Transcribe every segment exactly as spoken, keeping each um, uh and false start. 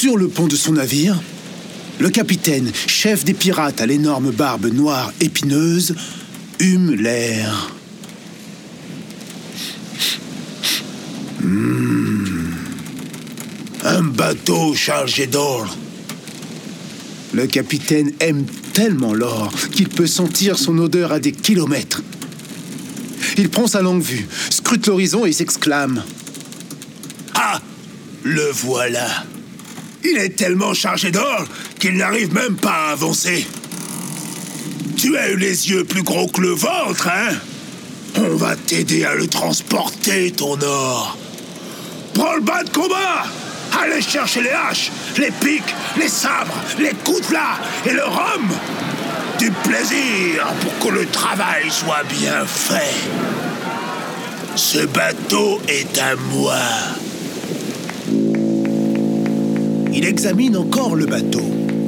Sur le pont de son navire, le capitaine, chef des pirates à l'énorme barbe noire épineuse, hume l'air. Mmh. Un bateau chargé d'or. Le capitaine aime tellement l'or qu'il peut sentir son odeur à des kilomètres. Il prend sa longue vue, scrute l'horizon et s'exclame. Ah, le voilà. Il est tellement chargé d'or qu'il n'arrive même pas à avancer. Tu as eu les yeux plus gros que le ventre, hein? On va t'aider à le transporter, ton or. Prends le bas de combat. Allez chercher les haches, les pics, les sabres, les coutelas et le rhum. Du plaisir pour que le travail soit bien fait. Ce bateau est à moi. Il examine encore le bateau.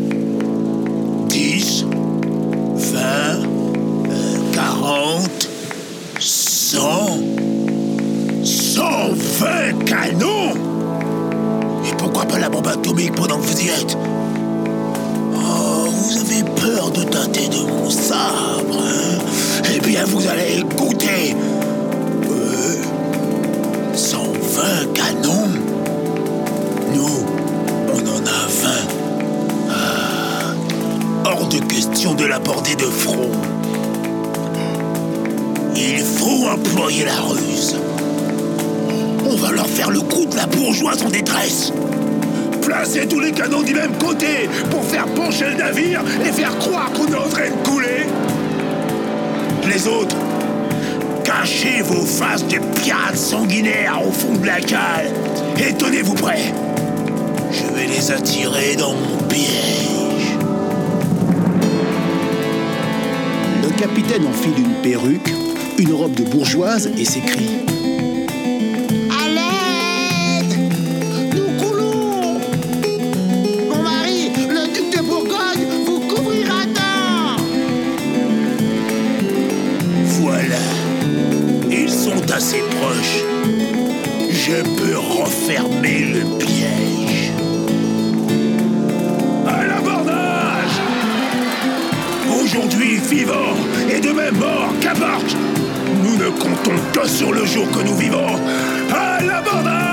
dix, vingt, quarante, cent, cent vingt canons. Et pourquoi pas la bombe atomique pendant que vous y êtes? Oh, vous avez peur de tâter de mon sabre, hein? Eh bien, vous allez goûter. Euh, cent vingt canons. Nous, on en a vingt. Ah, hors de question de l'aborder de front. Il faut employer la ruse. On va leur faire le coup de la bourgeoise en détresse. Placez tous les canons du même côté pour faire pencher le navire et faire croire qu'on est en train de couler. Les autres, cachez vos faces de pirates sanguinaires au fond de la cale et tenez-vous prêts. Je vais les attirer dans mon piège. Le capitaine enfile une perruque, une robe de bourgeoise et s'écrie. Assez proche, je peux refermer le piège. À l'abordage! Aujourd'hui vivant et demain mort, qu'importe! Nous ne comptons que sur le jour que nous vivons. À l'abordage!